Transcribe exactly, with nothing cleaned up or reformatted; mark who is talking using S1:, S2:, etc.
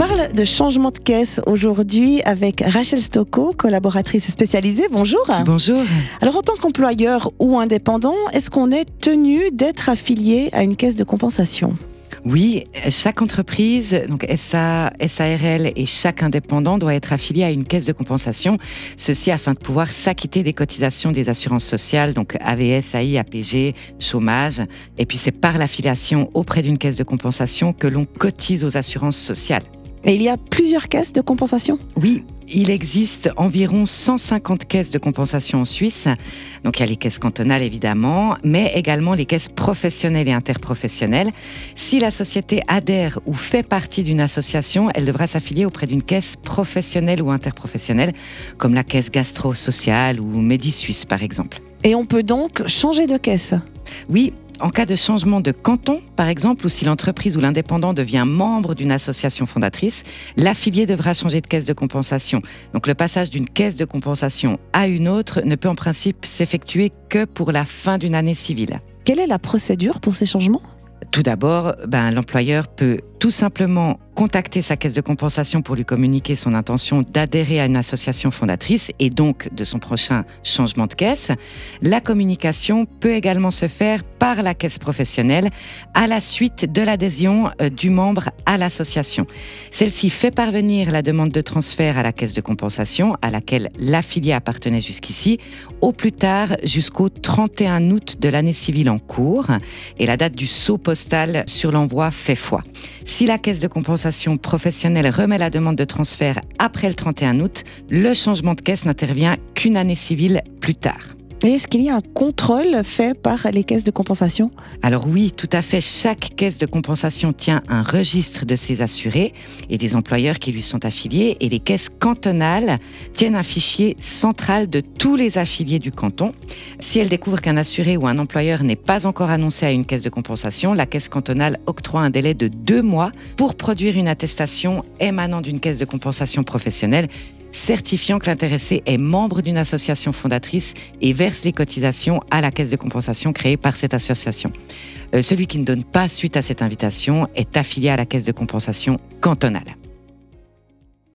S1: parle de changement de caisse aujourd'hui avec Rachel Stocco, collaboratrice spécialisée. Bonjour.
S2: Bonjour.
S1: Alors, en tant qu'employeur ou indépendant, est-ce qu'on est tenu d'être affilié à une caisse de compensation ?
S2: Oui, chaque entreprise, donc S A, S A R L et chaque indépendant doit être affilié à une caisse de compensation. Ceci afin de pouvoir s'acquitter des cotisations des assurances sociales, donc A V S, A I, A P G, chômage. Et puis c'est par l'affiliation auprès d'une caisse de compensation que l'on cotise aux assurances sociales.
S1: Et il y a plusieurs caisses de compensation ?
S2: Oui, il existe environ cent cinquante caisses de compensation en Suisse. Donc il y a les caisses cantonales évidemment, mais également les caisses professionnelles et interprofessionnelles. Si la société adhère ou fait partie d'une association, elle devra s'affilier auprès d'une caisse professionnelle ou interprofessionnelle, comme la caisse gastro-sociale ou Médisuisse par exemple.
S1: Et on peut donc changer de caisse ?
S2: Oui. En cas de changement de canton, par exemple, ou si l'entreprise ou l'indépendant devient membre d'une association fondatrice, l'affilié devra changer de caisse de compensation. Donc le passage d'une caisse de compensation à une autre ne peut en principe s'effectuer que pour la fin d'une année civile.
S1: Quelle est la procédure pour ces changements ?
S2: Tout d'abord, ben, l'employeur peut tout simplement contacter sa caisse de compensation pour lui communiquer son intention d'adhérer à une association fondatrice et donc de son prochain changement de caisse. La communication peut également se faire par la caisse professionnelle à la suite de l'adhésion du membre à l'association. Celle-ci fait parvenir la demande de transfert à la caisse de compensation à laquelle l'affilié appartenait jusqu'ici, au plus tard jusqu'au trente et un août de l'année civile en cours, et la date du sceau postal sur l'envoi fait foi. Si la caisse de compensation professionnelle remet la demande de transfert après le trente et un août, le changement de caisse n'intervient qu'une année civile plus tard.
S1: Et est-ce qu'il y a un contrôle fait par les caisses de compensation ?
S2: Alors oui, tout à fait. Chaque caisse de compensation tient un registre de ses assurés et des employeurs qui lui sont affiliés. Et les caisses cantonales tiennent un fichier central de tous les affiliés du canton. Si elles découvrent qu'un assuré ou un employeur n'est pas encore annoncé à une caisse de compensation, la caisse cantonale octroie un délai de deux mois pour produire une attestation émanant d'une caisse de compensation professionnelle certifiant que l'intéressé est membre d'une association fondatrice et verse les cotisations à la caisse de compensation créée par cette association. Euh, celui qui ne donne pas suite à cette invitation est affilié à la caisse de compensation cantonale.